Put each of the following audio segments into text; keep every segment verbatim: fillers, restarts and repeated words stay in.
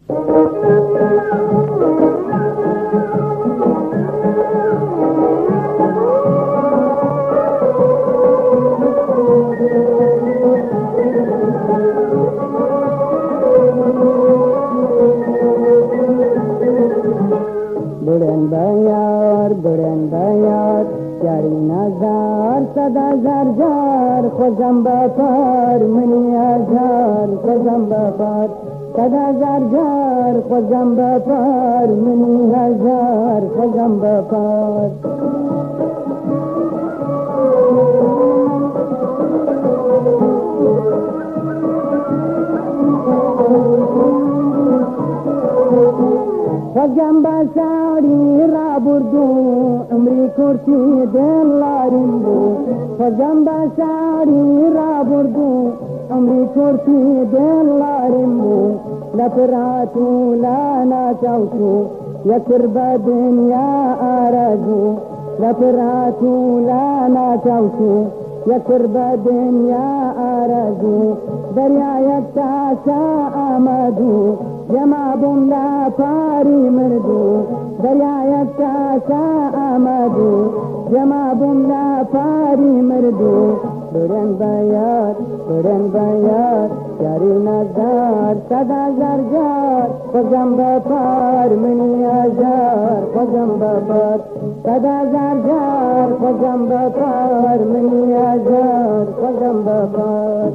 برن بیار برن بیار یاری نزار صدا زر جار خوزم بپار منی ازار خوزم بپار صدا زر جار خوزم بپار منی ازار خوزم بپار خوزم بساری را بردو عمری کرسی دل لاریم بو خوزم بساری را بردو عمری کرسی دل لاریم بو لپراتو لانا چوتو یکر با دنیا آرزو لپراتو لانا چوتو یکر با دنیا آرزو دریا یک تاسا آمدو جمع بوم لا پاری مردو دریا یک تاسا آمدو جمع بوم لا پاری مردو برن بیار برن بیار یاری نزار صدا زرجار خوزم بپار منی ازار خوزم بپار صدا زرجار خوزم بپار منی ازار خوزم بپار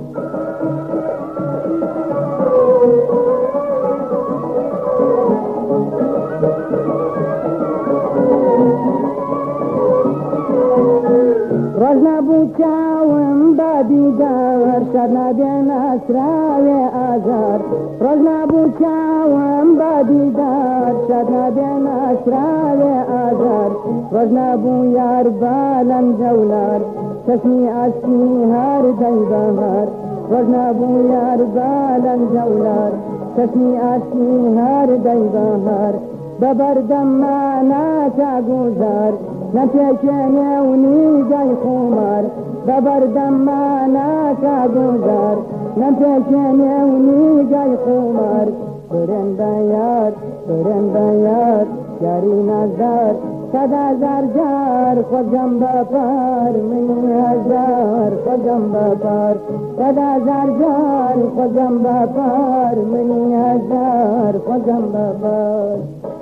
روز نبود چاوم با دیدار شد نبین اسرای آزار روز نبود چاوم با دیدار شد نبین اسرای آزار روز نبود یار بالم جولار چشمی اسمی هر دی بهار روز نبود یار بالم جولار چشمی اسمی هر دی بهار ببردم ما تا گذار نپیکنه و نیگای خمار ببردم ما تا گذار نپیکنه و نیگای خمار برن بیار برن بیار یاری نزار صدا زرجار خوزم بپار منی هزار خوزم بپار صدا زرجار خوزم بپار منی هزار خوزم بپار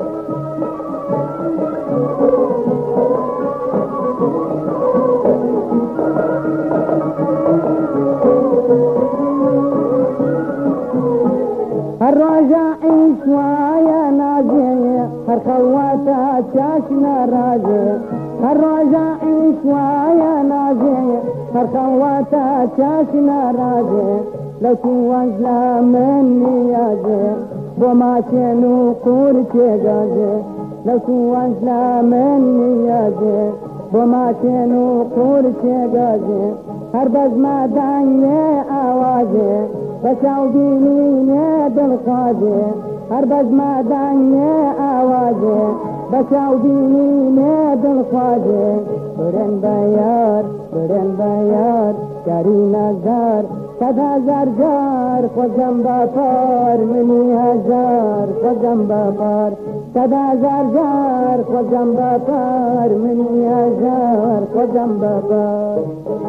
هر راجع عيشوايا نازي هر خواتا شاشنا رازي هر راجع عيشوايا نازي هر خواتا شاشنا رازي لو توزلا مني يازي وما كانوا قورتي غازي لو توزلا مني يازي وما كانوا قورتي غازي هر بز ما داني آوازي بچاو بینی دل خوازه هر بز مادانی آوازه بچاو بینی دل خوازه برن بیار برن بیار یاری نزار صدا زرجار خوزم بپار منی هزار خوزم بپار صدا زرجار خوزم بپار منی هزار خوزم بپار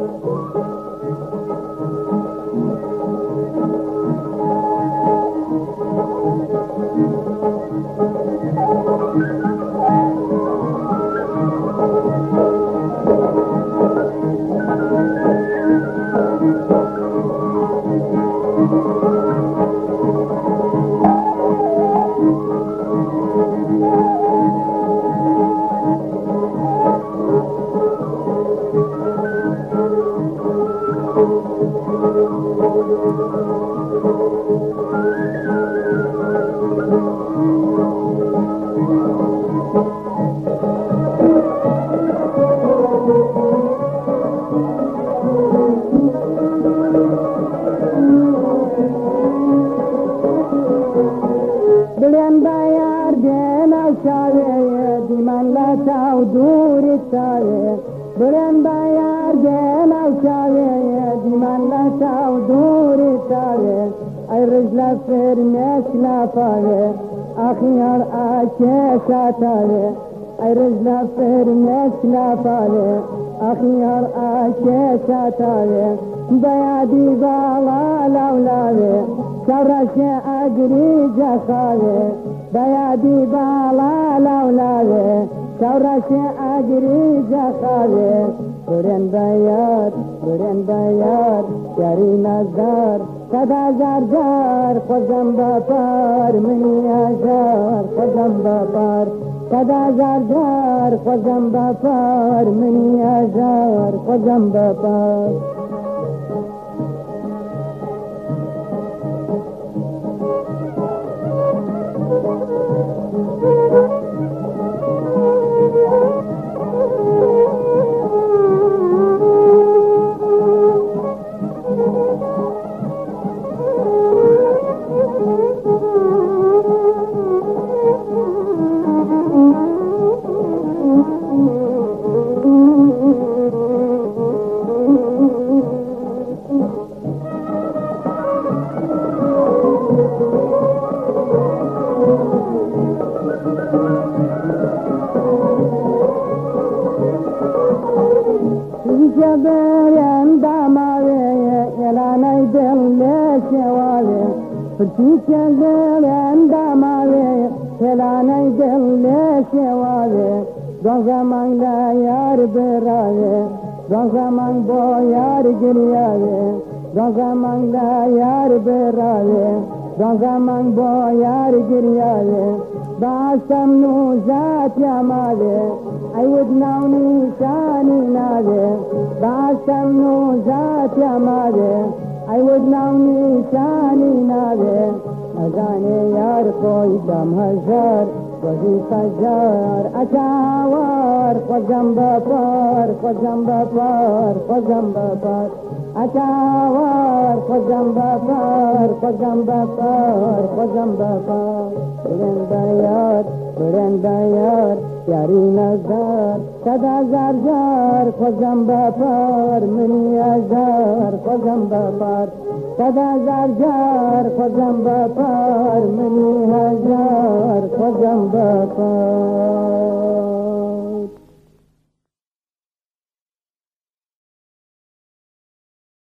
بلن بیار دینا شاوه دیمان لطاو دوری تاوه بلن بیار دینا شاوه دیمان لطاو دوری تاوه ای رجل فرمش لافاوه اخیار آکه شاتاوه ای رجل فرمش لافاوه اخیار آکه شاتاوه بیادی بالا لولاوه شورش اگری جخاوه بیادی بالا لولاوه شورش اگری جخاوه برن بیار برن بیار یاری نزار صدا زار زار خوزم بپار منی آزار خوزم بپار صدا زار زار خوزم بپار منی آزار خوزم بپار جبران دماوي يلاني دل شواوي فرتي جبران دماوي يلاني دل شواوي دون زمان لا يار براوي دون زمان بو يار جرياوي دون زمان لا يار براوي دون زمان بو يار جرياوي باسم نوزات يا مالي عودنا ونشاني نادي باسم نوزات يا مالي عودنا ونشاني نادي أزاني يار خوي دم هزار وهي فجار أتاوار خوزم بفار خوزم بفار خوزم بفار أتاوار خوزم بفار خوزم بفار خوزم بفار برن بیار برن بیار یاری نزار صدا زار زار خوزم بپار منی آزار خوزم بپار صدا زار زار خوزم بپار منی آزار خوزم بپار